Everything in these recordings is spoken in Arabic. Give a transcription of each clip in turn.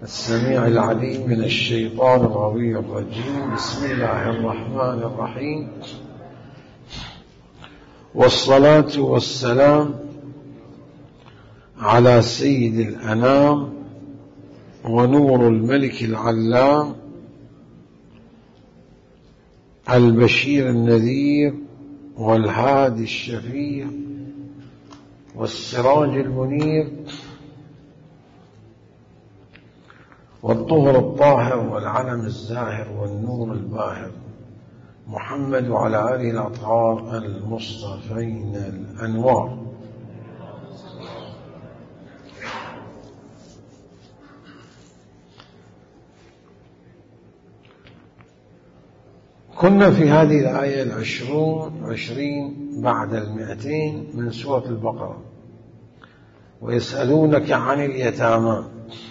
السميع العليم من الشيطان الغوي الرجيم. بسم الله الرحمن الرحيم، والصلاة والسلام على سيد الأنام ونور الملك العلام البشير النذير والهادي الشفيع والسراج المنير والطهر الطاهر والعلم الزاهر والنور الباهر، محمد وعلى آله الأطهار المصطفين الأنوار. كنا في هذه الآية 20 بعد 200 من سورة البقرة. ويسألونك عن اليتامى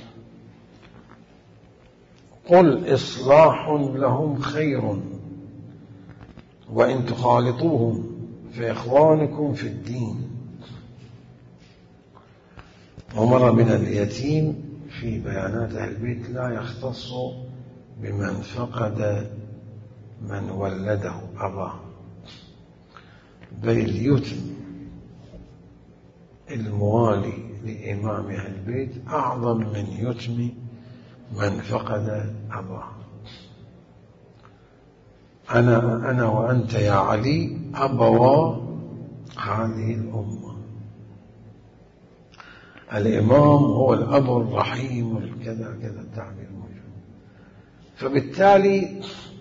قل إصلاح لهم خير وإن تخالطوهم فإخوانكم في الدين. ومر من اليتيم في بيانات أهل البيت لا يختص بمن فقد من ولده أباه، بل اليتم الموالي لإمام أهل البيت أعظم من يتم من فقد أباه. أنا وأنت يا علي أبوا هذه الأمة. الإمام هو الأب الرحيم الكذا كذا التعبير موجود. فبالتالي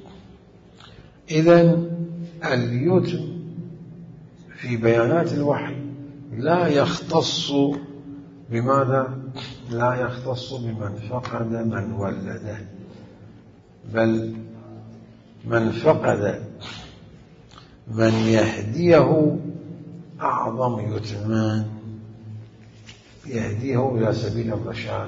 إذن اليتم في بيانات الوحي لا يختص بماذا؟ لا يختص بمن فقد من ولده، بل من فقد من يهديه أعظم يتمان يهديه إلى سبيل الرشاد.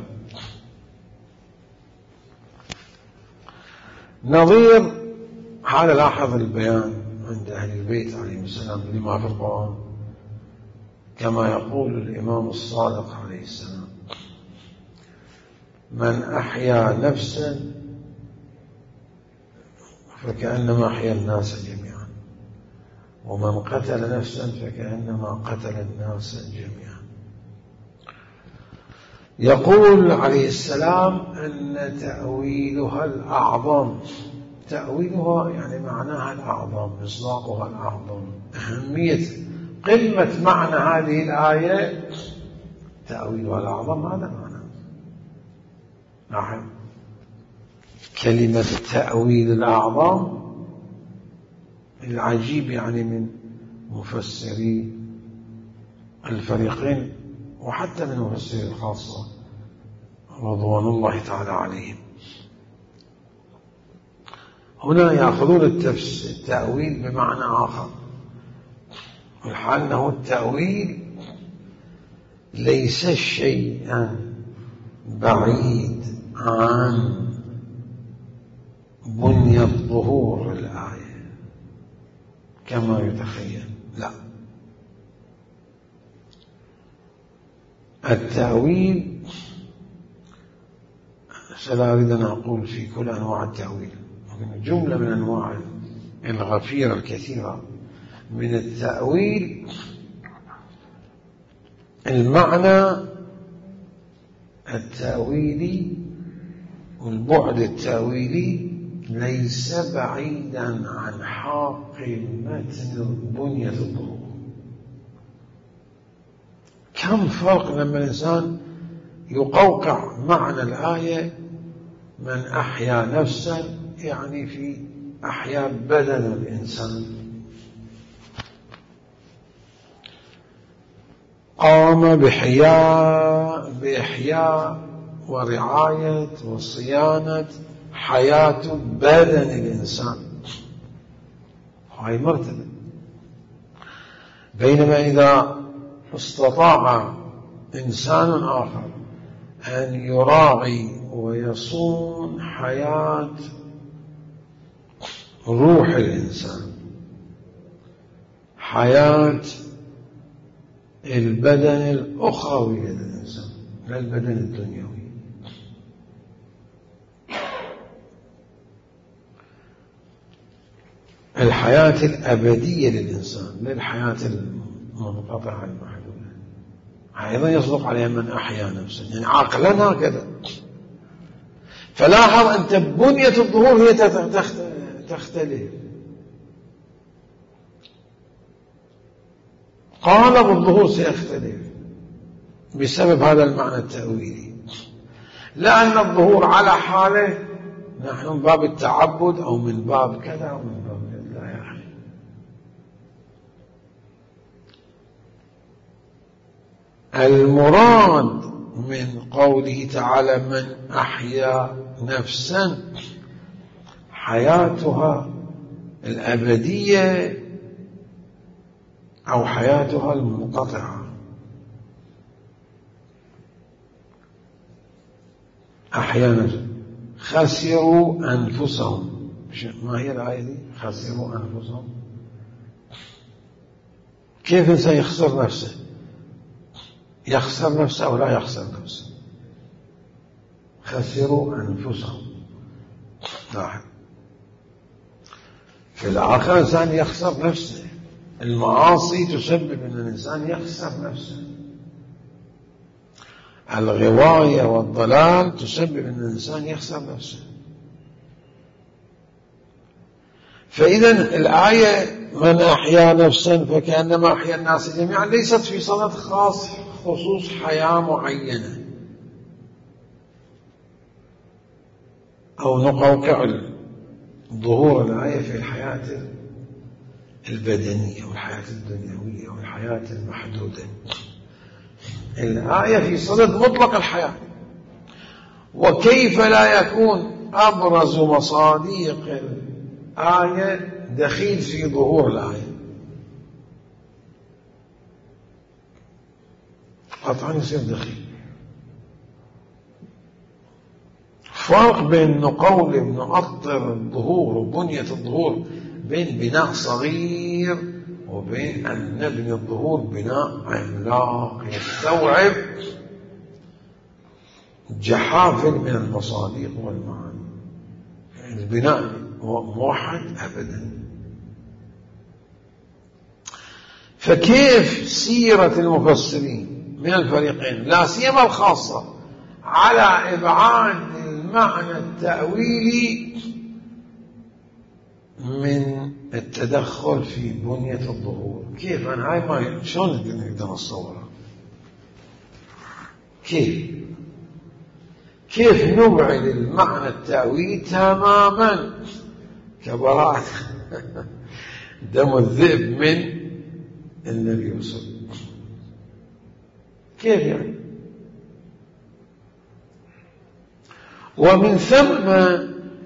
نظير هذا لاحظ البيان عند أهل البيت عليهم السلام لما في القرآن، كما يقول الإمام الصادق عليه السلام: من أحيا نفسا فكأنما أحيا الناس جميعا، ومن قتل نفسا فكأنما قتل الناس جميعا. يقول عليه السلام أن تأويلها الأعظم، تأويلها يعني معناها الأعظم، مصداقها الأعظم، أهمية قمة معنى هذه الآية تأويلها الأعظم. هذا معنى نعم كلمة التأويل الأعظم. العجيب يعني من مفسري الفريقين وحتى من مفسري الخاصة رضوان الله تعالى عليهم، هنا يأخذون التأويل بمعنى آخر، والحال أنه التأويل ليس شيئا بعيد عن بنية ظهور الآية كما يتخيل. لا، التأويل سلا أريد أن أقول في كل أنواع التأويل، لكن جملة من أنواع الغفيرة الكثيرة من التأويل المعنى التأويلي والبعد التأويلي ليس بعيدا عن حاق متن بنية الظهور. كم فرق لما الإنسان يقوقع معنى الآية من أحيا نفسا، يعني في أحيا بدن الإنسان، قام بإحياء ورعاية وصيانة حياة بدن الإنسان، هاي مرتبة. بينما إذا استطاع إنسان آخر أن يراعي ويصون حياة روح الإنسان، حياة البدن الأخروي للإنسان لا البدن الدنيوي، الحياة الأبدية للإنسان، لا الحياة المنقطعة المحدودة. أيضا يصدق عليها من أحيا نفسا، يعني عقلا هكذا. فلاحظ أنت بنية الظهور هي تختلف. قالب الظهور سيختلف بسبب هذا المعنى التأويلي، لأن الظهور على حاله نحن من باب التعبد أو من باب كذا أو من باب كذا، لا يا أخي. المراد من قوله تعالى من أحيا نفسا حياتها الأبدية أو حياتها المنقطعة. أحيانا خسروا أنفسهم. ما هي الآية دي؟ خسروا أنفسهم. كيف إنسان يخسر نفسه؟ يخسر نفسه أو لا يخسر نفسه؟ خسروا أنفسهم. لاحظ في الآخر الإنسان يخسر نفسه. المعاصي تسبب أن الإنسان يخسر نفسه. الغواية والضلال تسبب أن الإنسان يخسر نفسه. فإذا الآية من أحيا نفسا فكأنما أحيا الناس جميعا ليست في صدد خصوص حياة معينة أو نقوقع ظهور الآية في الحياة البدنية والحياة الدنيوية والحياة المحدودة. الآية في صدد مطلق الحياة. وكيف لا يكون أبرز مصادق الآية دخيل في ظهور الآية؟ قطعا يصير دخيل. فرق بين نقول نؤطر الظهور وبنية الظهور، بين بناء صغير وبين أن نبني الظهور بناء عملاق يستوعب جحافل من المصادق والمعاني. البناء موحد أبدا. فكيف سيرة المفسرين من الفريقين لا سيما الخاصة على إبعاد المعنى التأويلي من التدخل في بنية الظهور؟ كيف أنا هاي ما شلون نقدر نصورها؟ كيف نبعد المعنى التأويلي تماما كبراءة دم الذئب من النبي صلى الله عليه وسلم؟ كيف يعني؟ ومن ثم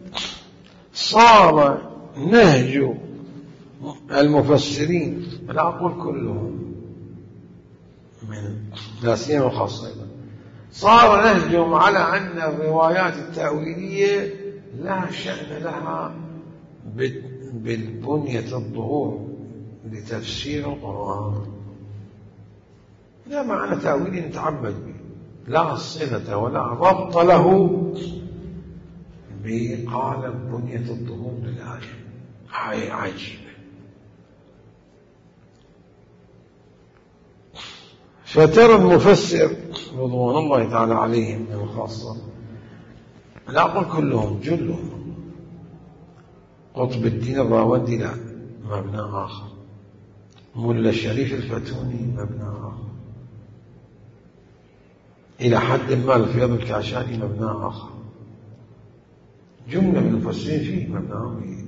صار نهج المفسرين، لا أقول كلهم، من لا سيما خاصة أيضا، صار نهجهم على أن الروايات التأويلية لا شأن لها بالبنية الظهور لتفسير القرآن. لا معنى تأويلي نتعبد به، لا صلة ولا ربط له بقالب بنية الظهور للآية. هاي عجيبة. فترى المفسر رضوان الله تعالى عليهم من الخاصة، لا أقول كلهم، جلهم، قطب الدين الراوندي لا، مبنى آخر، ملا الشريف الفتوني مبنى آخر، إلى حد ما الفيض الكاشاني مبنى آخر، جملة من المفسرين فيه مبنى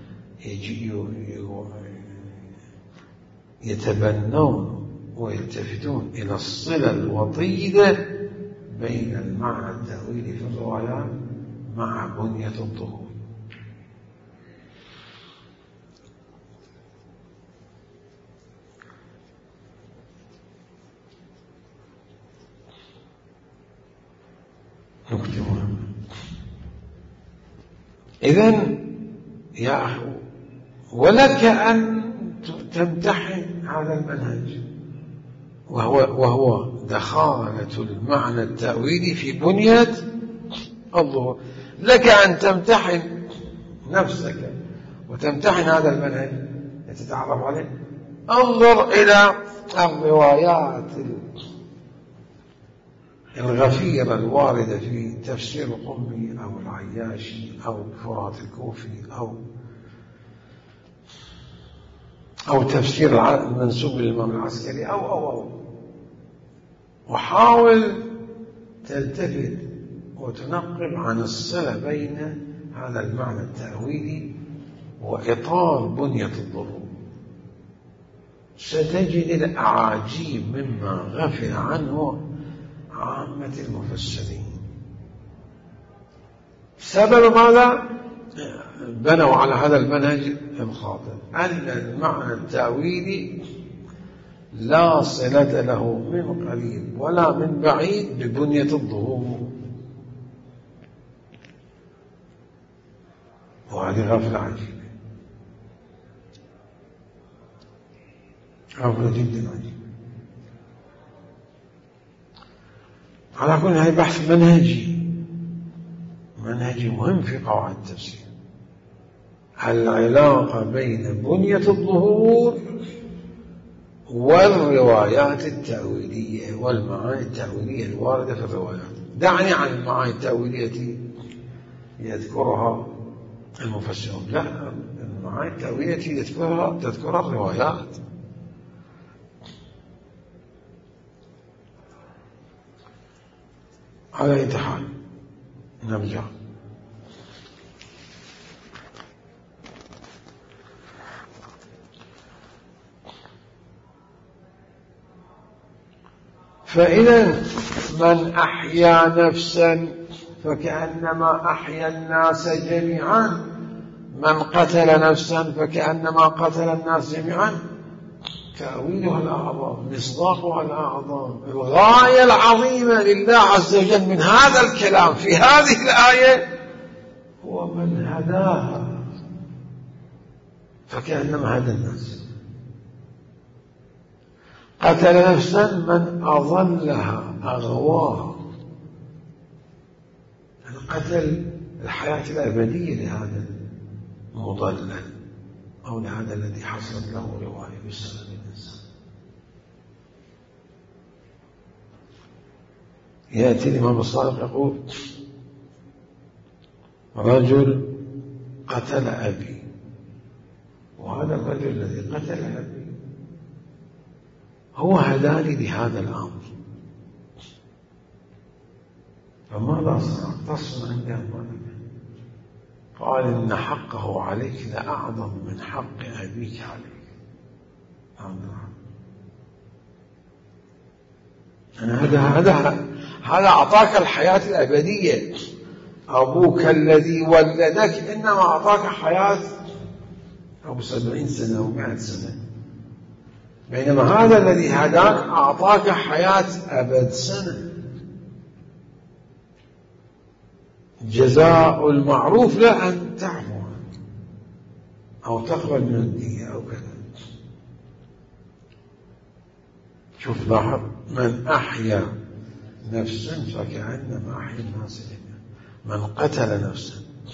يتبنون ويلتفتون إلى الصلة الوطيدة بين المعنى التأويلي في الروايات مع بنية الظهور. نكتة مهمة. إذن يا أخي ولك أن تمتحن هذا المنهج، وهو دخالة المعنى التأويلي في بنية الظهور. لك أن تمتحن نفسك وتمتحن هذا المنهج تتعرف عليه. انظر إلى الروايات الغفيرة الواردة في تفسير القمي أو العياشي أو فرات الكوفي أو تفسير المنسوب للإمام العسكري أو وحاول تلتفت وتنقب عن الصلة بين هذا المعنى التأويلي وإطار بنية الضروب. ستجد الأعاجيب مما غفل عنه عامة المفسرين. سبب ماذا؟ بنوا على هذا المنهج الخاطئ أن المعنى التأويلي لا صلة له من قريب ولا من بعيد ببنية الظهور، وهذه غفلة عجيبة، غفلة جدا عجيبة. على كل هذا بحث منهجي مهم في قواعد التفسير، العلاقة بين بنية الظهور والروايات التأويلية والمعاني التأويلية الواردة في الروايات. دعني عن المعاني التأويلية التي يذكرها المفسرون، لا، المعاني التأويلية التي تذكرها الروايات. على أي حال نرجع. فإذا من أحيا نفسا فكأنما أحيا الناس جميعا، من قتل نفسا فكأنما قتل الناس جميعا. تأويلها الأعظم، مصداقها الأعظم، الغاية العظيمة لله عز وجل من هذا الكلام في هذه الآية هو من هداها فكأنما هدى الناس. قتل نفسا من أضلها أغواها، قتل الحياة الأبدية لهذا المضلل أو لهذا الذي حصلت له رواية بسبب الإنسان. يأتي الإمام الصادق يقول رجل قتل أبي، وهذا الرجل الذي قتل أبي هو هداني لهذا الأمر، فماذا صنع؟ تصنع عنده ماذا؟ قال إن حقه عليك لأعظم من حق أبيك عليك. هذا أعطاك الحياة الأبدية، أبوك الذي ولدك إنما أعطاك حياة أو 70 سنة أو 100 سنة، بينما هذا الذي هداك أعطاك حياة أبد سنة. جزاء المعروف لا أن تعفو عنه أو تقبل من الدية أو كذا. شوف لاحظ، من أحيا نفسا فكأنما أحيا الناس جميعا، من قتل نفسا.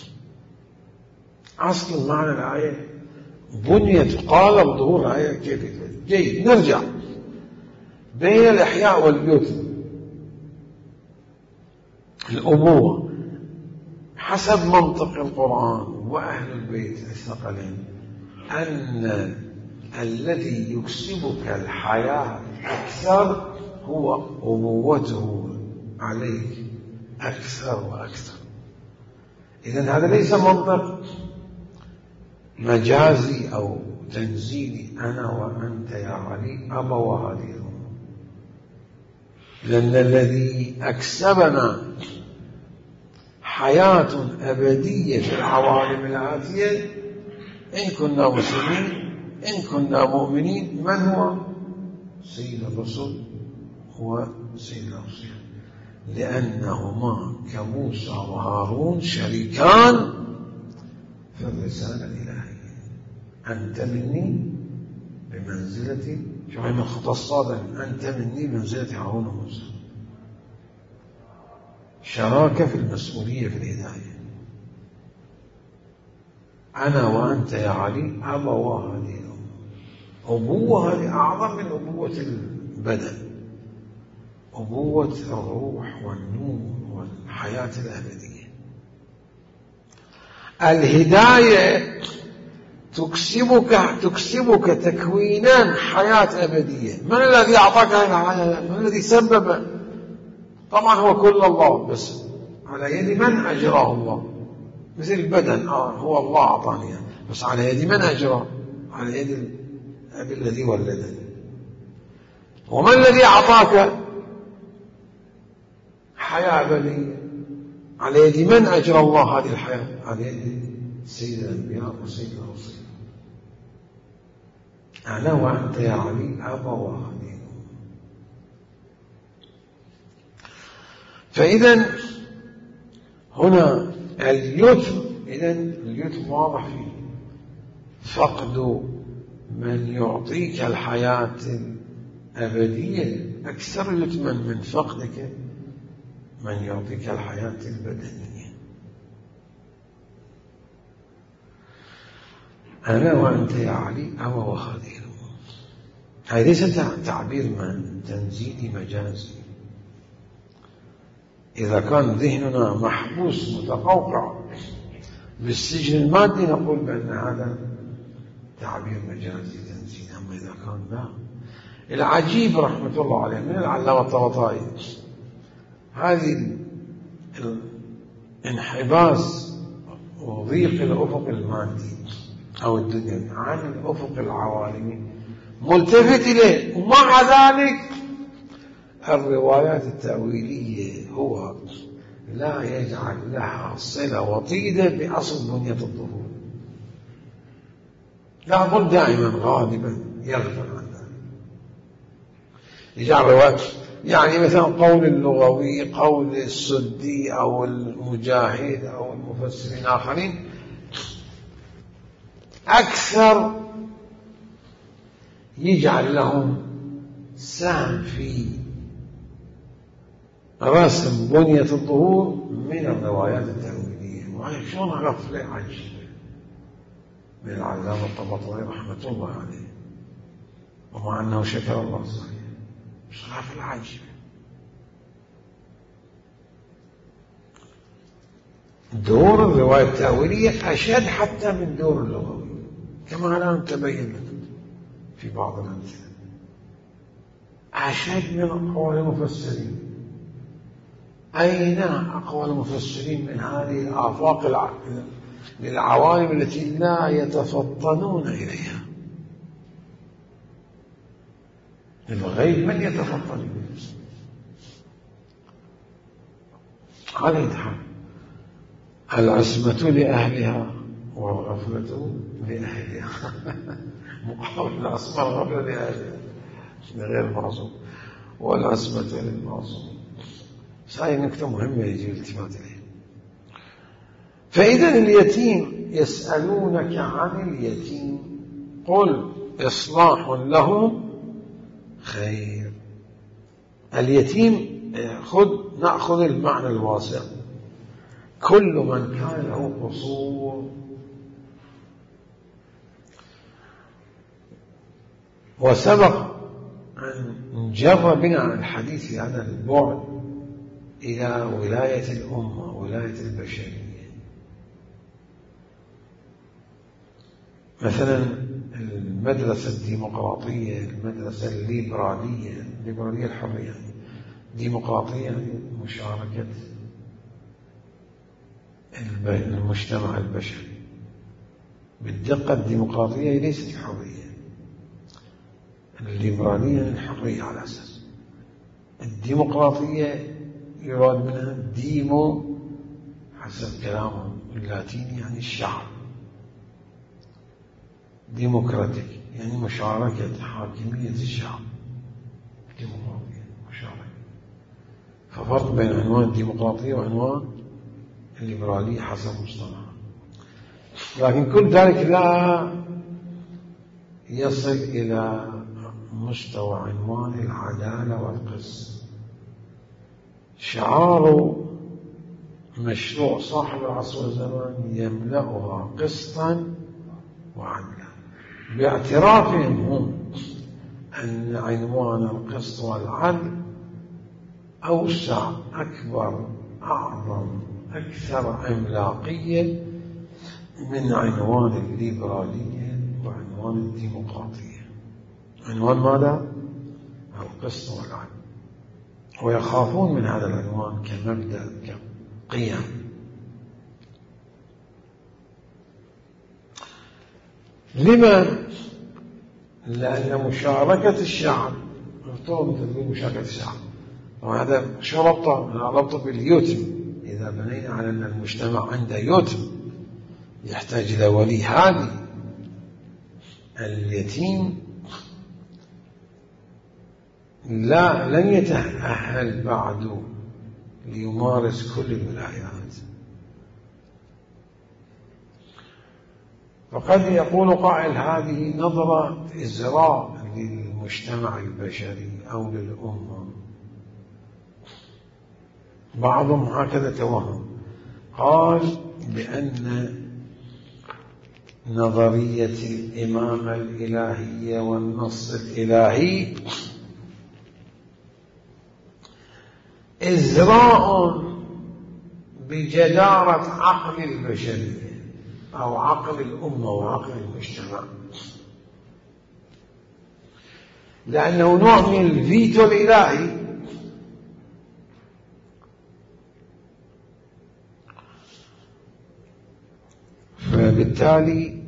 أصل معنى الآية بنية قال ظهور الآية كيف جيد. نرجع بين الإحياء والبيوت. الأبوة حسب منطق القرآن وأهل البيت الثقلين أن الذي يكسبك الحياة أكثر هو أبوته عليك أكثر وأكثر. إذن هذا ليس منطق مجازي أو تنزيلي، أنا وأنت يا علي أبوا هذه الأمور، لأن الذي أكسبنا حياة أبدية في العوالم الآتية إن كنا مسلمين إن كنا مؤمنين من هو؟ سيد الرسل هو سيد الرسل، لأنهما كموسى وهارون شريكان في الرسالة الإلهية. أنت مني بمنزلة، شوف من خطى الصادق، أنت مني بمنزلة هارون وموسى، شراكة في المسؤولية في الهداية. أنا وأنت يا علي أبوا هذه الأمة. أبوة هذه أعظم من أبوة البدن، أبوة الروح والنور والحياة الأبدية. الهداية تكسبك تكوينا حياة أبدية. من الذي أعطاك هذه الحياة؟ من الذي سبب؟ طبعا هو كل الله، بس على يد من أجراه الله؟ مثل البدن هو الله أعطاني، بس على يد من أجراه؟ على يد الأب الذي ولدني. ومن الذي أعطاك حياة أبدية؟ على يد من أجرى الله هذه الحياة؟ على يد سيد الأنبياء وسيد الرسل. أنا وأنت يا علي أبوا هذه الأمة. فإذا هنا اليتم واضح فيه فقد من يعطيك الحياة الأبدية أكثر يتما من فقدك من يعطيك الحياة البدنية. أنا وأنت يا علي أبوا هذه الأمة. هذا ليس تعبير من تنزيلي مجازي. إذا كان ذهننا محبوس متقوقع بالسجن المادي نقول بأن هذا تعبير مجازي تنزيلي. أما إذا كان لا، العجيب رحمة الله عليه من العلامة الطبطائي هذه الانحباس وضيق الأفق المادي أو الدنيا عن الأفق العوالمي ملتفت إليه، ومع ذلك الروايات التأويلية هو لا يجعل لها صلة وطيدة بأصل بنية الظهور. لا أقول دائما غالبا يغفل عن ذلك، يجعل روايات يعني مثلا قول اللغوي، قول السدي أو المجاهد أو المفسرين الآخرين أكثر يجعل لهم سهم في رسم بنية الظهور من الروايات التأويلية. وشون غفلة عجيبة من العلامة الطبطائي رحمة الله عليه، ومع أنه شكر الله صحيح، مش غفلة عجيبة. دور الرواية التأويلية أشد حتى من دور اللغوي، كما الآن تبين لك في بعض الأمثلة، أشد من أقوال المفسرين. أين أقوال المفسرين من هذه الآفاق للعوالم التي لا يتفطنون إليها؟ الغيب من يتفطن إليه؟ هذا يتحقق. العصمة لأهلها والغفلة لأهلها. مقابل العصمة الغفلة لأهلها غير المعصوم، والعصمة للمعصوم. هذه نكتة مهمة يجب الالتفات إليها. فإذا اليتيم يسألونك عن اليتيم قل إصلاح له خير. اليتيم نأخذ المعنى الواسع، كل من كان له قصور وسبق أن جر بنا الحديث عن البعد إلى ولاية الأمة، ولاية البشرية. مثلا المدرسة الديمقراطية، المدرسة الليبرالية الحرية، ديمقراطية مشاركة المجتمع البشري. بالدقة الديمقراطية ليست الحرية، الليبرالية الحرية على أساس. الديمقراطية يراد منها ديمو حسب كلامهم اللاتيني يعني الشعب، ديمقراطيك يعني مشاركة حاكمية الشعب، ديمقراطية مشاركة. ففرق بين عنوان الديمقراطية وعنوان الليبرالية حسب مصطلح. لكن كل ذلك لا يصل إلى مستوى عنوان العدالة والقسط. شعار مشروع صاحب العصر والزمان يملأها قسطا وعدلا، باعترافهم هم أن عنوان القسط والعدل أوسع، أكبر، أعظم، أكثر عملاقية من عنوان الليبرالية وعنوان الديمقراطية. عنوان ماذا؟ القسط والعدل. ويخافون من هذا العنوان كمبدأ، كقيم. لما؟ لأن مشاركة الشعب، مشاركة الشعب، وهذا شو ربطه؟ ربطه باليتم. إذا بنينا على أن المجتمع عنده يتم يحتاج إلى ولي هادي، اليتيم لن يتأهل بعد ليمارس كل الولايات. فقد يقول قائل هذه نظرة إزراء للمجتمع البشري أو للأمة. بعضهم هكذا توهم، قال بأن نظرية الإمامة الإلهية والنص الإلهي إزراء بجدارة عقل البشرية أو عقل الأمة وعقل المجتمع، لأنه نوع من الفيتو الإلهي. فبالتالي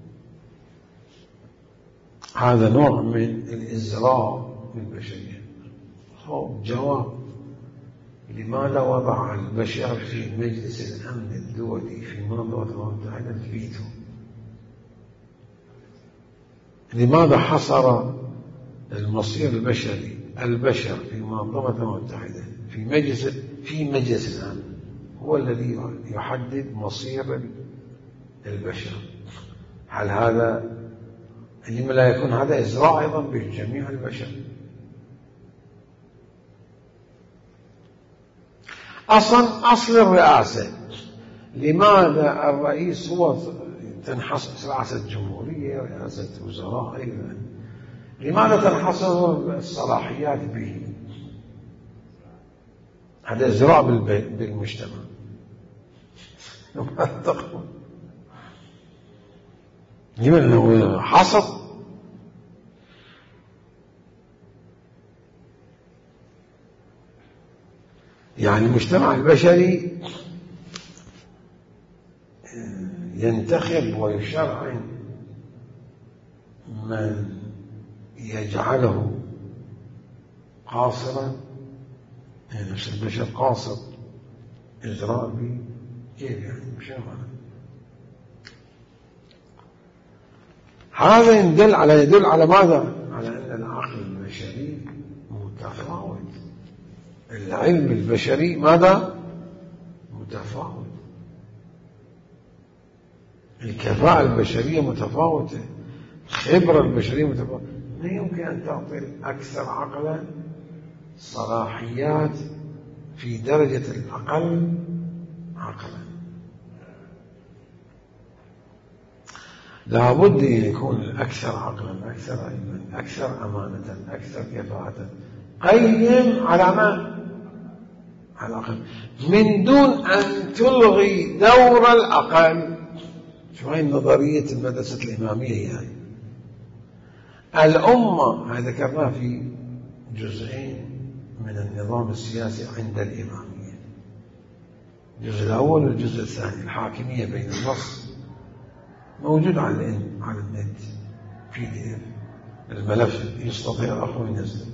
هذا نوع من الإزراء بالبشرية. جواب: لماذا وضع البشر في مجلس الأمن الدولي في منظمة الأمم المتحدة الفيتو؟ لماذا حصر المصير البشري البشر في منظمة الأمم المتحدة في مجلس الأمن هو الذي يحدد مصير البشر؟ هل هذا لما لا يكون هذا إزراء أيضا بجميع البشر؟ أصل الرئاسة، لماذا الرئيس هو تنحصر رئاسة الجمهورية، رئاسة وزراء أيضا، لماذا تنحصر الصلاحيات به؟ هذا إزراء بالمجتمع. لماذا حصر؟ يعني المجتمع البشري ينتخب ويشرع من يجعله قاصرا، يعني نفس البشر قاصر، إجراء به كيف يعني؟ مش معنى هذا يدل على ماذا؟ على أن العقل البشري متفاوت، العلم البشري ماذا؟ متفاوت، الكفاءة البشرية متفاوتة، الخبرة البشرية متفاوتة. لا يمكن أن تعطي الأكثر عقلا صلاحيات في درجة الأقل عقلا. لابد أن يكون الأكثر عقلا، أكثر علما، أكثر أمانة، أكثر كفاءة، قيم على ما؟ على الأقل، من دون أن تلغي دور الأقل. شو هاي نظرية المدرسة الإمامية؟ هي الأمة، هذا ذكرناه في جزئين من النظام السياسي عند الإمامية، الجزء الأول والجزء الثاني. الحاكمية بين النص موجود على النت PDF، الملف يستطيع الأخوة ينزل.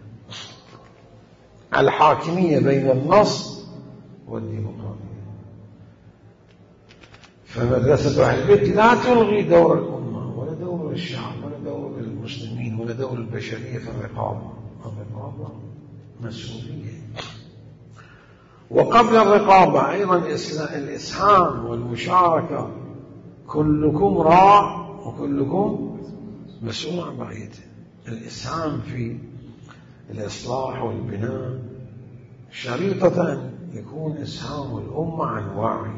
الحاكمية بين النص والديمقراطية. فمدرسة أهل البيت لا تلغي دور الأمة ولا دور الشعب ولا دور المسلمين ولا دور البشرية في الرقابة. الرقابة مسؤولية. وقبل الرقابة أيضا الإسهام والمشاركة. كلكم راع وكلكم مسؤول عن رعيته. الإسهام في الإصلاح والبناء شريطة يكون إسهام الأمة عن وعي،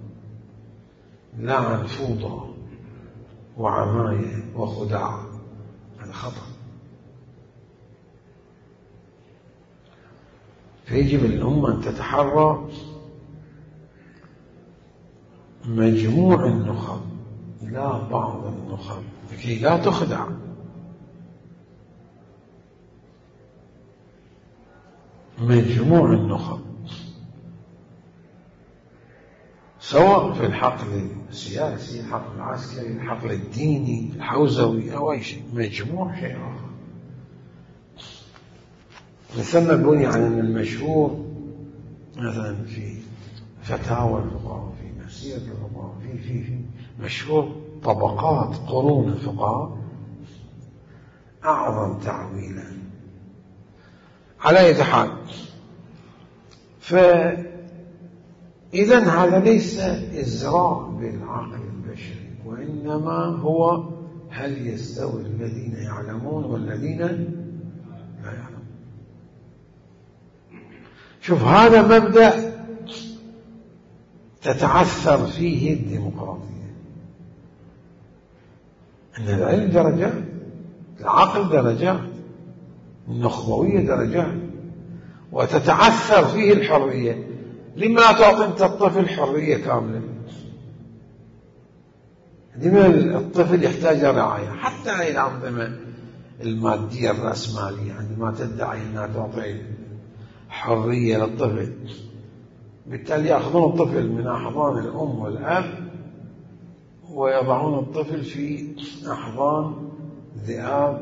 لا عن فوضى وعماية وخداع. هذا خطأ. فيجب الأمة أن تتحرى مجموع النخب لا بعض النخب لكي لا تخدع. مجموع النخب سواء في الحقل السياسي، الحقل العسكري، الحقل الديني، الحوزوي أو أي شيء، مجموع شيء آخر. مثلنا بني عن أن المشهور مثلا في فتاوى الفقهاء، في مسيرة الفقهاء، في مشهور طبقات قرون الفقهاء أعظم تعويلا. على أي حال، فإذا هذا ليس إزراء بالعقل البشري، وإنما هو هل يستوي الذين يعلمون والذين لا يعلمون. شوف، هذا مبدأ تتعثر فيه الديمقراطية، أن العلم درجات، العقل درجات، النخبوية درجات، وتتعثر فيه الحرية. لما لا تعطي أنت الطفل حرية كاملة؟ لما الطفل يحتاج رعاية؟ حتى هذه الأنظمة المادية الرأسمالية عندما تدعي أنها تعطي حرية للطفل، بالتالي يأخذون الطفل من أحضان الأم والأب ويضعون الطفل في أحضان ذئاب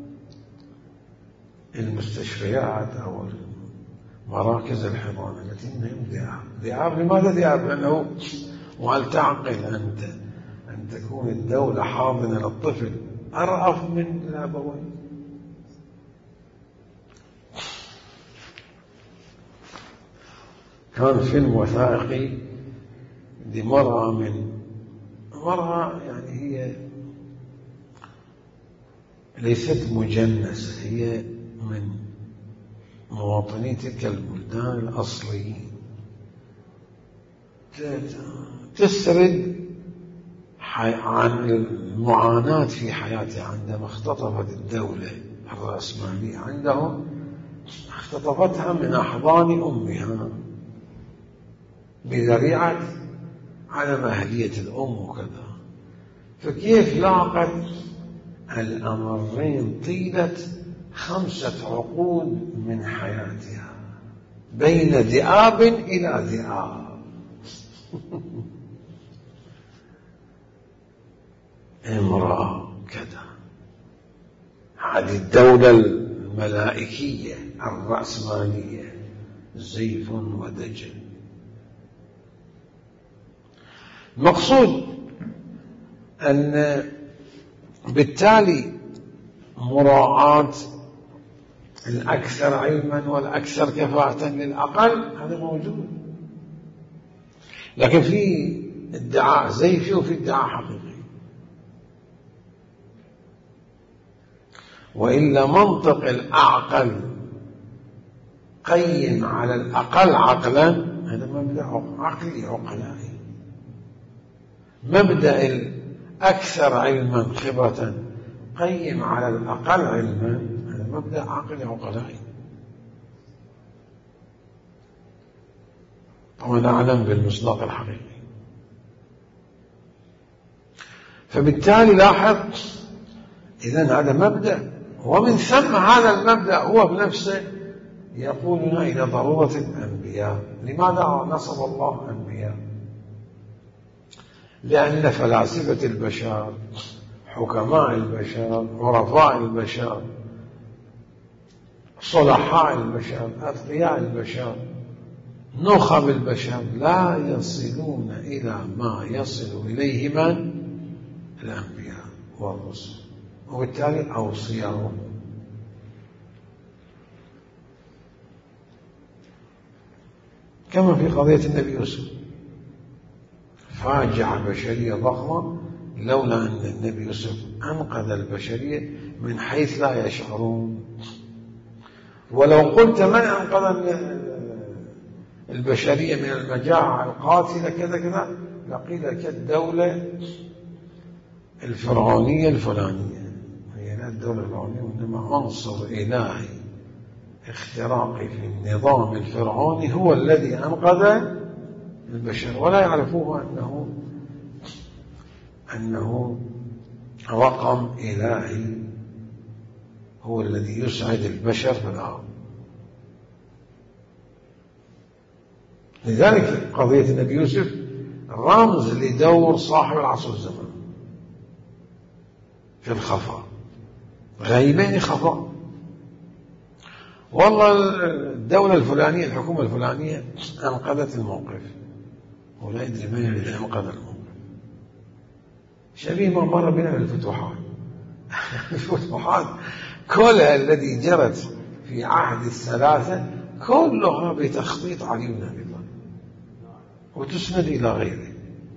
المستشفيات أو مراكز الحضانة التي هم ذئاب. لماذا ذئاب؟ لأنه وهل تعقل أنت أن تكون الدولة حاضنة للطفل أرأف من الأبوين؟ كان فيلم وثائقي لمرأة يعني هي ليست مجنسة، هي من مواطني تلك البلدان الأصليين، تسرد عن المعاناة في حياتها عندما اختطفت الدولة الرأسمالية عندهم، اختطفتها من أحضان أمها بذريعة عدم أهلية الأم وكذا. فكيف لاقت الأمرين طيلة 5 عقود من حياتها بين ذئاب إلى ذئاب. امرأة كذا، هذه الدولة الملائكية الرأسمالية زيف ودجل. المقصود أن بالتالي مراعاة الأكثر علما والأكثر كفاءة للأقل هذا موجود، لكن في ادعاء زيفي وفي ادعاء حقيقي. وإلا منطق الأعقل قيم على الأقل عقلا، هذا مبدأ عقلي عقلائي. مبدأ الأكثر علما خبرة قيم على الأقل علما، هذا مبدأ عقلي عقلائي. طبعا أعلم بالمصداق الحقيقي. فبالتالي لاحظ، إذن هذا مبدأ، ومن ثم هذا المبدأ هو بنفسه يقودنا إلى ضرورة الأنبياء. لماذا نصب الله أنبياء؟ لأن فلاسفة البشر، حكماء البشر، عرفاء البشر، صلحاء البشر، أتقياء البشر، نخب البشر لا يصلون إلى ما يصل إليه من؟ الأنبياء والرسل، وبالتالي أوصياهم. كما في قضية النبي يوسف، فاجعة بشرية ضخمة لولا أن النبي يوسف أنقذ البشرية من حيث لا يشعرون. ولو قلت من أنقذ البشرية من المجاعة القاتلة كذا كذا، لقيل كالدولة الفرعونية الفلانية. هي لا الدولة الفرعونية، وإنما عنصر إلهي اختراقي في النظام الفرعوني هو الذي أنقذ البشر، ولا يعرفوه أنه رقم إلهي هو الذي يسعد البشر في الأرض. لذلك قضية النبي يوسف رمز لدور صاحب العصر والزمان في الخفاء، غيبين خفاء. والله الدولة الفلانية الحكومة الفلانية أنقذت الموقف، ولا يدري من الذي أنقذ الموقف. شبيه ما مر بنا بالفتوحات. الفتوحات كلها التي جرت في عهد الثلاثة كلها بتخطيط علي بن أبي طالب وتسند إلى غيره.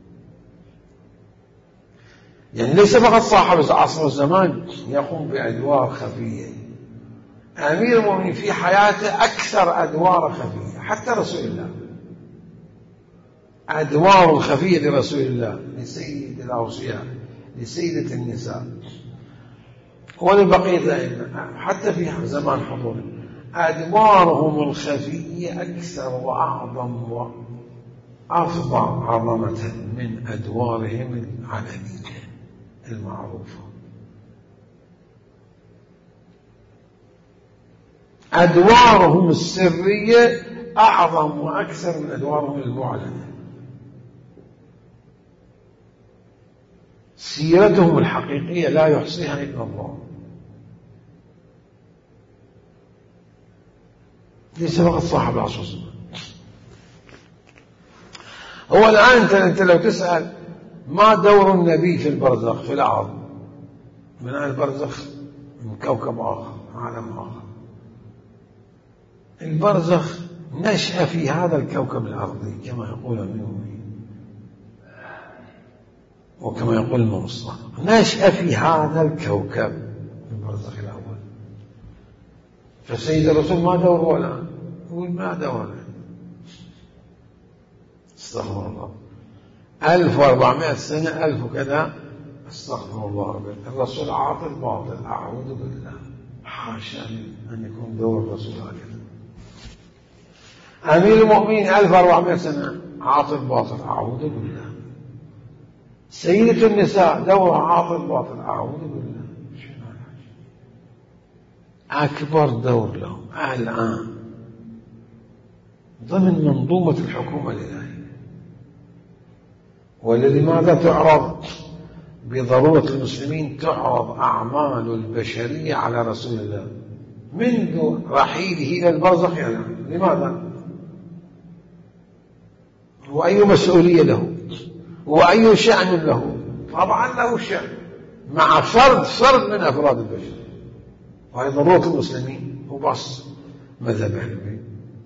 يعني ليس فقط صاحب العصر والزمان يقوم بأدوار خفية، أمير المؤمنين في حياته أكثر أدوار خفية. حتى رسول الله أدوار الخفية لرسول الله، لسيد الأوصياء، لسيدة النساء، ولبقية حتى في زمان حضوره أدوارهم الخفية أكثر وأعظم وأفضل عظمة من أدوارهم العلنية المعروفة. أدوارهم السرية أعظم وأكثر من أدوارهم المعلنة. سيرتهم الحقيقية لا يحصيها إلا الله. ليس فقط صاحب العصر والزمان. هو الآن أنت لو تسأل ما دور النبي في البرزخ في الأرض، من البرزخ من كوكب آخر، عالم آخر. البرزخ نشأ في هذا الكوكب الأرضي كما يقول المؤمنين وكما يقول المصطفى، نشأ في هذا الكوكب البرزخ الأول. فسيد الرسول ما دوره الآن، يقول ما دوره، استغفر الله، 1400 سنة 1000 وكذا، استغفر الله ربي. الرسول عاطل باطل، أعوذ بالله، حاشا أن يكون دور الرسول هكذا. أمير المؤمنين 1400 سنة عاطل باطل، أعوذ بالله. سيدة النساء دورها عاطل باطل، أعوذ بالله. أكبر دور لهم الآن ضمن منظومة الحكومة الإلهية. ولماذا تعرض بضرورة المسلمين تعرض أعمال البشرية على رسول الله منذ رحيله إلى البرزخ الآن؟ لماذا؟ وأي مسؤولية له وأي شأن له؟ طبعا له شأن مع فرد من أفراد البشر، وهي ضرورة المسلمين وبس مذهب أهل البيت.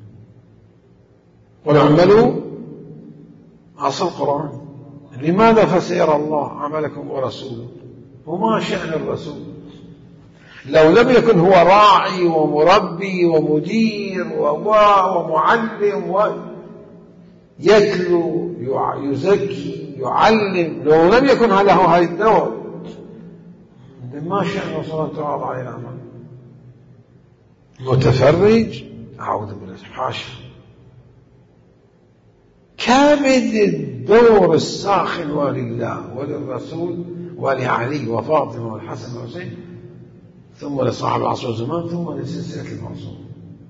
ونعملوا أصل القرآن. لماذا؟ فسيرى الله عملكم ورسوله. وما شأن الرسول؟ لو لم يكن هو راعي ومربي ومدير ومعلم يتلو يزكي يعلم، لو لم يكن له هذا الدور ما شأن رسول الله تعالى عليه الأمر؟ متفرج، أعوذ بالله، حاشا. كامل الدور الساخن ولله وللرسول ولعلي وفاطمة والحسن والحسين، ثم لصاحب العصر والزمان، ثم لسلسلة المعصوم.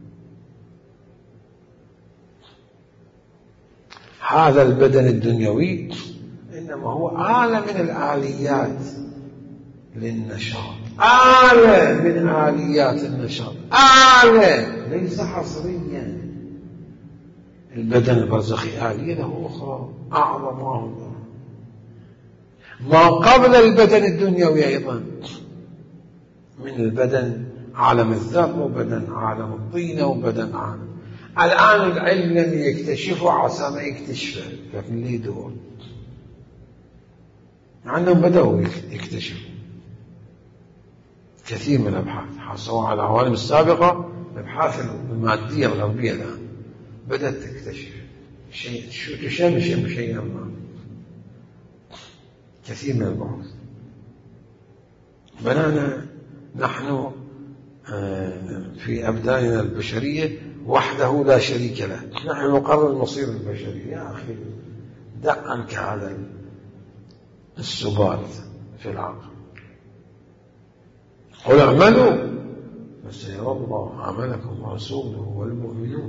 هذا البدن الدنيوي إنما هو آلة من الآليات للنشاط، آلة من آليات النشاط، آلة ليس حصريا. البدن البرزخي آلية له أخرى أعظم وأعظم. ما قبل البدن الدنيوي أيضا من البدن عالم الذر وبدن عالم الطينة وبدن عالم. الآن العلم لم يكتشفه عسى ما يكتشفه، لكن ليه دور. عندهم بدأوا يكتشفوا كثير من الأبحاث، سواء على العوالم السابقة الأبحاث المادية الغربية الآن، بدأت تكتشف شيء، تشمشم شيئا ما، كثير من البحوث. بنانا نحن في أبداننا البشرية وحده لا شريك له، نحن نقرر مصير البشرية. يا أخي دع عنك هذا السبات في العقل، قل اعملوا فسيرى الله عملكم ورسوله والمؤمنون.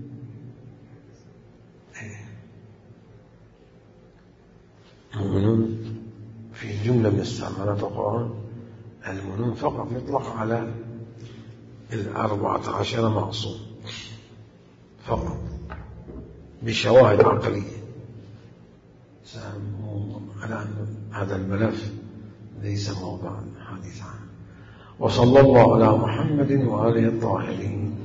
المؤمنون في جملة من استعمالات القرآن، المؤمنون فقط يطلق على 14 معصوم فقط بشواهد عقلية. على أن هذا الملف ليس موضوعا حديثا. وصلى الله على محمد وآله الطاهرين.